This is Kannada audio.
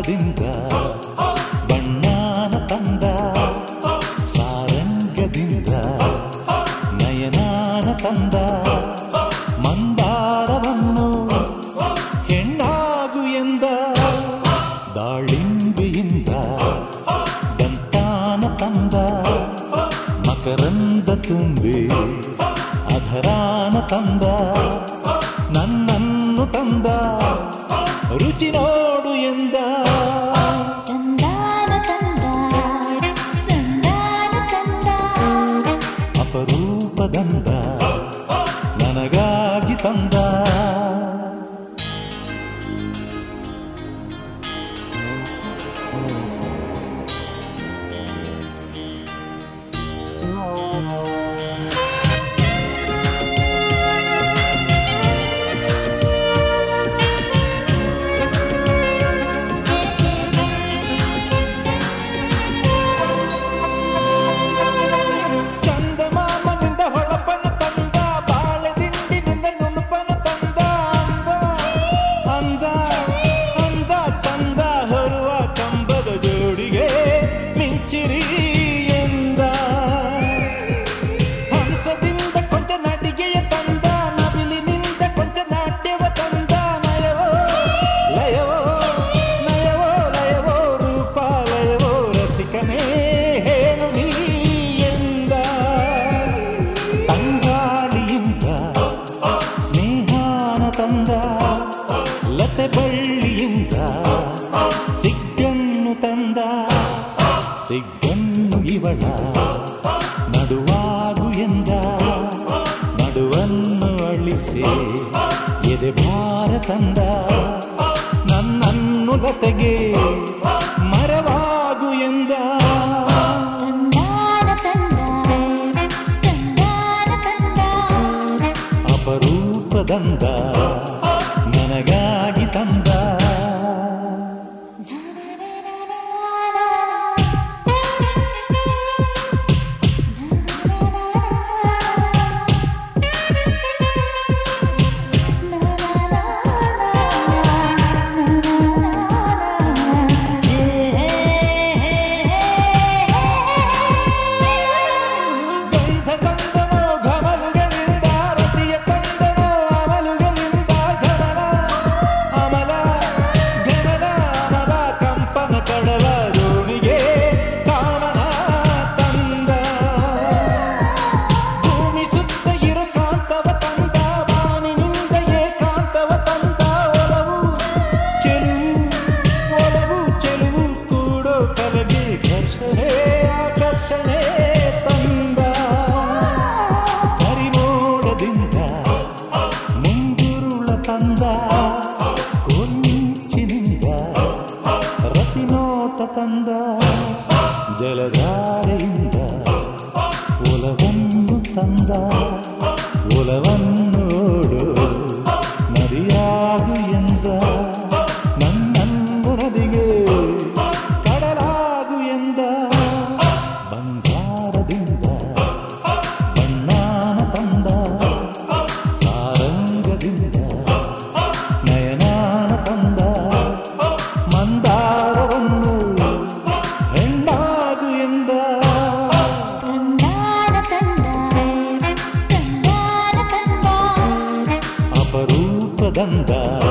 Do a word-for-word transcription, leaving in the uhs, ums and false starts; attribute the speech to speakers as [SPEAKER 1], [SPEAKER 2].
[SPEAKER 1] ಬಂಗಾರದಿಂದ ಬಣ್ಣಾನ ತಂದ, ಸಾರಂಗದಿಂದ ನಯನಾನ ತಂದ, ಮಂದಾರವನ್ನು ಹೆಣ್ಣಾಗು ಎಂದ, ದಾಳಿಂಬೆಯಿಂದ ದಂತಾನ ತಂದ, ಮಕರಂದ ತುಂಬಿ ಅಧರಾನ ತಂದ, ನನ್ನನ್ನು ತಂದ ರುಚಿ ನೋಡು ಎಂದ. ಅಪರೂಪದಂದ ನನಗಾಗಿ ತಂದ. ಲತೆ ಬಳ್ಳಿಯಿಂದ ಸಿಗ್ಗನ್ನು ತಂದ, ಸಿಗ್ಗನ್ನು ಇವಳ ನಡುವಾಗು ಎಂದ, ನಡುವನ್ನು ಅಳಿಸಿ ಎದೆ ಭಾರ ತಂದ, ನನ್ನನ್ನು ಲತೆಗೆ ಮರವಾಗು ಎಂದ. ಅಪರೂಪದಂದ ನನಗಾಗಿ ತಂದ. ತಂದ ಜಲಧಾರೆಯಿಂದ ಒಲವನ್ನು ತಂದ, ಒಲವನ್ನೋಡು ನದಿಯಾಗು ಎಂದ, ನನ್ನನ್ನು ನದಿಗೆ ಕಡಲಾಗು ಎಂದ. ಬಂಗಾರದಿಂದ ಬಣ್ಣಾನ ತಂದ, ಸಾರಂಗದಿಂದ ನಯನಾನ ತಂದ, ಮಂದಾರವನ್ನು ಹೆಣ್ಣಾಗು ಎಂದ. ಅಪರೂಪದಂದ